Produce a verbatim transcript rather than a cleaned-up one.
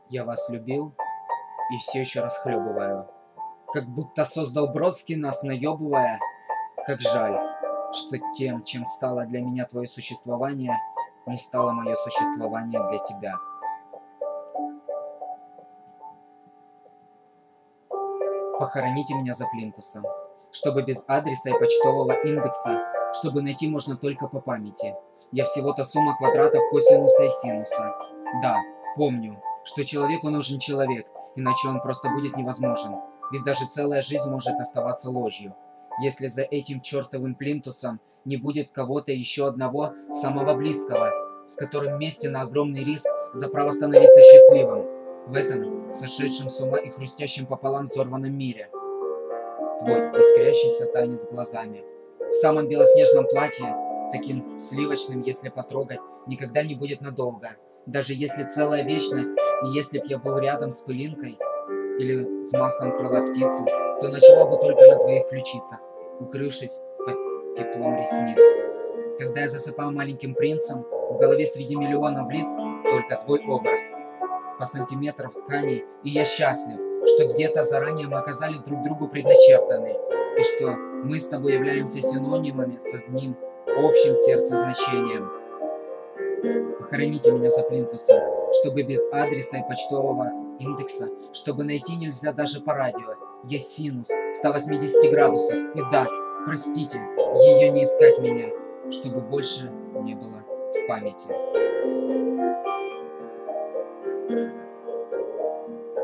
Я вас любил и все еще расхлебываю. Как будто создал Бродский нас, наебывая. Как жаль, что тем, чем стало для меня твое существование, не стало мое существование для тебя. Похороните меня за плинтусом, чтобы без адреса и почтового индекса, чтобы найти можно только по памяти. Я всего-то сумма квадратов косинуса и синуса. Да, помню, что человеку нужен человек, иначе он просто будет невозможен. Ведь даже целая жизнь может оставаться ложью, если за этим чертовым плинтусом не будет кого-то еще одного, самого близкого, с которым вместе на огромный риск за право становиться счастливым в этом сошедшем с ума и хрустящем пополам взорванном мире. Твой искрящийся танец глазами. В самом белоснежном платье, таким сливочным, если потрогать, никогда не будет надолго. Даже если целая вечность, и если б я был рядом с пылинкой или взмахом крыла птицы, то начала бы только на твоих ключицах, укрывшись под теплом ресниц. Когда я засыпал маленьким принцем, в голове среди миллионов лиц только твой образ. По сантиметров ткани, и я счастлив, что где-то заранее мы оказались друг другу предначертаны, и что мы с тобой являемся синонимами с одним общим сердцезначением. Похороните меня за плинтусом, чтобы без адреса и почтового индекса, чтобы найти нельзя даже по радио. Есть синус ста восьмидесяти градусов, и да, простите, ее не искать меня, чтобы больше не было в памяти.